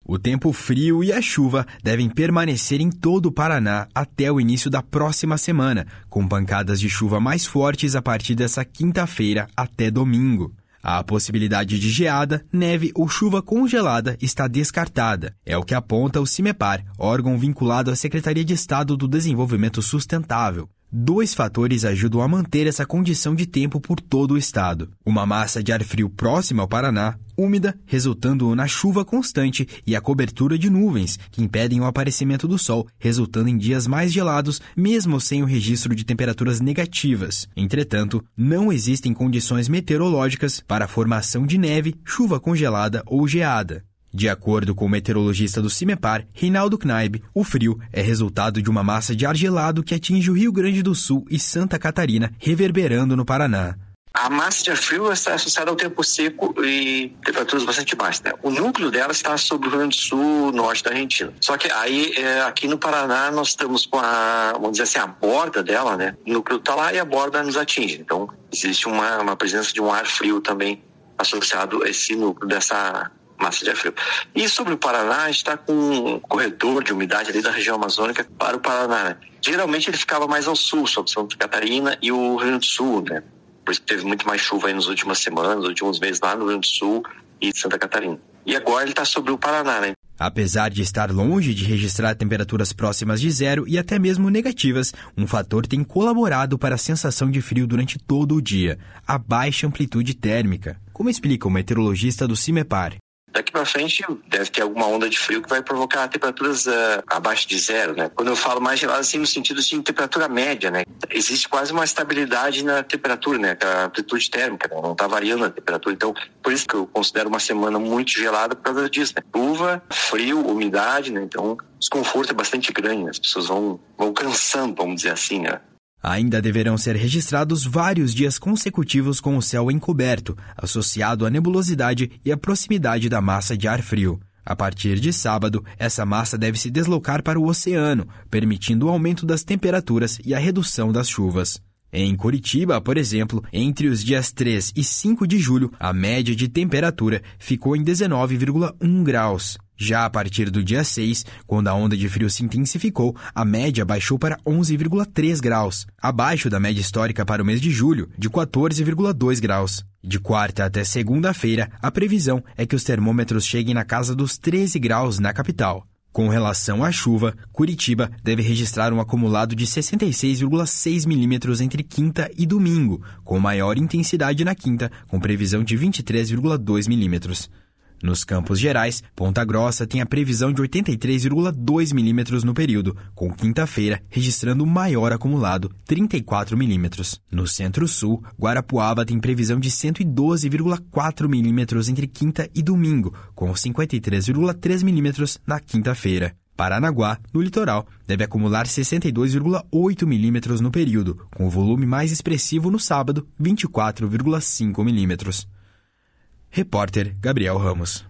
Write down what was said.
O tempo frio e a chuva devem permanecer em todo o Paraná até o início da próxima semana, com pancadas de chuva mais fortes a partir dessa quinta-feira até domingo. A possibilidade de geada, neve ou chuva congelada está descartada. É o que aponta o CIMEPAR, órgão vinculado à Secretaria de Estado do Desenvolvimento Sustentável. 2 fatores ajudam a manter essa condição de tempo por todo o estado. Uma massa de ar frio próxima ao Paraná, úmida, resultando na chuva constante, e a cobertura de nuvens, que impedem o aparecimento do sol, resultando em dias mais gelados, mesmo sem o registro de temperaturas negativas. Entretanto, não existem condições meteorológicas para a formação de neve, chuva congelada ou geada. De acordo com o meteorologista do CIMEPAR, Reinaldo Knaib, o frio é resultado de uma massa de ar gelado que atinge o Rio Grande do Sul e Santa Catarina, reverberando no Paraná. A massa de ar frio está associada ao tempo seco e temperaturas bastante baixas, né? O núcleo dela está sobre o Rio Grande do Sul, norte da Argentina. Só que aí, aqui no Paraná, nós estamos com vamos dizer assim, a borda dela, né? O núcleo está lá e a borda nos atinge. Então, existe uma presença de um ar frio também associado a esse núcleo dessa massa de ar frio. E sobre o Paraná, a gente está com um corredor de umidade ali da região amazônica para o Paraná, né? Geralmente ele ficava mais ao sul, sobre Santa Catarina e o Rio Grande do Sul, né? Por isso que teve muito mais chuva aí nas últimas semanas, nos últimos meses lá no Rio Grande do Sul e Santa Catarina. E agora ele está sobre o Paraná, né? Apesar de estar longe de registrar temperaturas próximas de zero e até mesmo negativas, um fator tem colaborado para a sensação de frio durante todo o dia: a baixa amplitude térmica, como explica o meteorologista do CIMEPAR. Daqui para frente deve ter alguma onda de frio que vai provocar temperaturas abaixo de zero, né? Quando eu falo mais gelado, assim, no sentido de temperatura média, né? Existe quase uma estabilidade na temperatura, né? A amplitude térmica, né? Não está variando a temperatura. Então, por isso que eu considero uma semana muito gelada por causa disso, né? Chuva, frio, umidade, né? Então, o desconforto é bastante grande, né? As pessoas vão cansando, vamos dizer assim, né? Ainda deverão ser registrados vários dias consecutivos com o céu encoberto, associado à nebulosidade e à proximidade da massa de ar frio. A partir de sábado, essa massa deve se deslocar para o oceano, permitindo o aumento das temperaturas e a redução das chuvas. Em Curitiba, por exemplo, entre os dias 3 e 5 de julho, a média de temperatura ficou em 19,1 graus. Já a partir do dia 6, quando a onda de frio se intensificou, a média baixou para 11,3 graus, abaixo da média histórica para o mês de julho, de 14,2 graus. De quarta até segunda-feira, a previsão é que os termômetros cheguem na casa dos 13 graus na capital. Com relação à chuva, Curitiba deve registrar um acumulado de 66,6 milímetros entre quinta e domingo, com maior intensidade na quinta, com previsão de 23,2 milímetros. Nos Campos Gerais, Ponta Grossa tem a previsão de 83,2 milímetros no período, com quinta-feira registrando o maior acumulado, 34 milímetros. No Centro-Sul, Guarapuava tem previsão de 112,4 milímetros entre quinta e domingo, com 53,3 milímetros na quinta-feira. Paranaguá, no litoral, deve acumular 62,8 milímetros no período, com o volume mais expressivo no sábado, 24,5 milímetros. Repórter Gabriel Ramos.